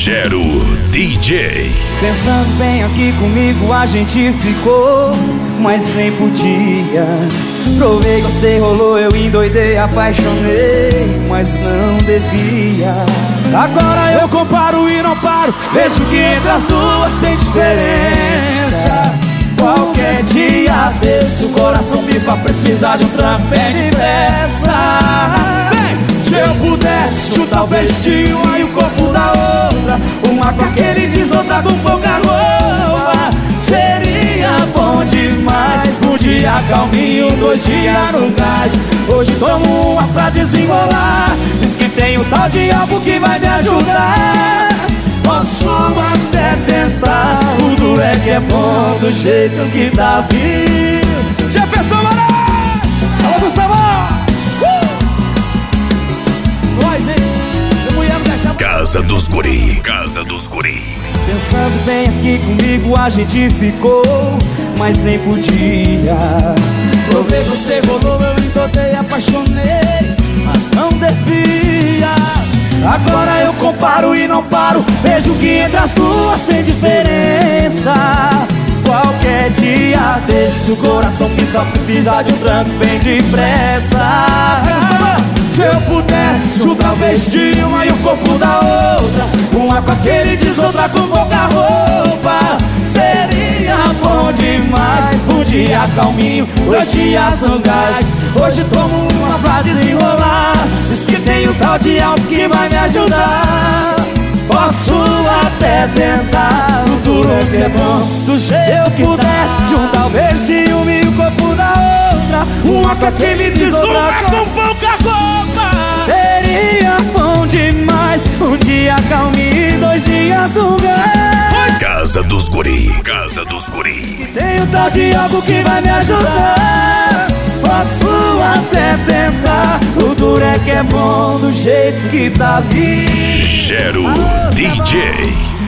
Gero DJ. Pensando bem aqui comigo, a gente ficou, mas nem podia. Provei, você rolou, eu endoidei, apaixonei, mas não devia. Agora eu comparo e não paro, vejo que entre as duas tem diferença. Qualquer dia desse o coração pipa, precisa de um trampo bem depressa. Se eu pudesse juntar o beijo de uma e o corpo da outra, uma com aquele diz, outra com pouca roupa, seria bom demais. Um dia calminho, 2 dias no gás. Hoje tomo umas pra desenrolar. Diz que tem um tal de algo que vai me ajudar. Posso até tentar, o duro é que é bom do jeito que tá vindo. Jefferson Mané, fala do sabor. Nós, hein? Se mulher não deixa... Casa dos Guri. Casa dos Guri. Pensando bem aqui comigo, a gente ficou, mas nem podia. Provei, você rolou, eu endoidei, apaixonei, mas não devia. Agora eu comparo e não paro, vejo que entre as duas tem diferença. Qualquer dia desse o coração que só precisa de um tranco bem depressa. Se eu pudesse juntar o beijo de uma e o corpo da outra, uma com aquele diz, outra com pouca roupa, seria bom demais. Um dia calminho, 2 dias no gás. Hoje tomo uma pra desenrolar. Diz que tem um tal de algo que vai me ajudar. Posso até tentar, o duro que é bom do jeito que tá. Se eu pudesse juntar o beijo de uma e o corpo da outra, uma com aquele diz, outra com pouca roupa, seria bom demais. Um dia calminho, 2 dias no gás. Casa dos Guri. Casa dos Guri. Tem um tal de algo que vai me ajudar. Posso até tentar, o duro é que é bom do jeito que tá vindo. Gero DJ.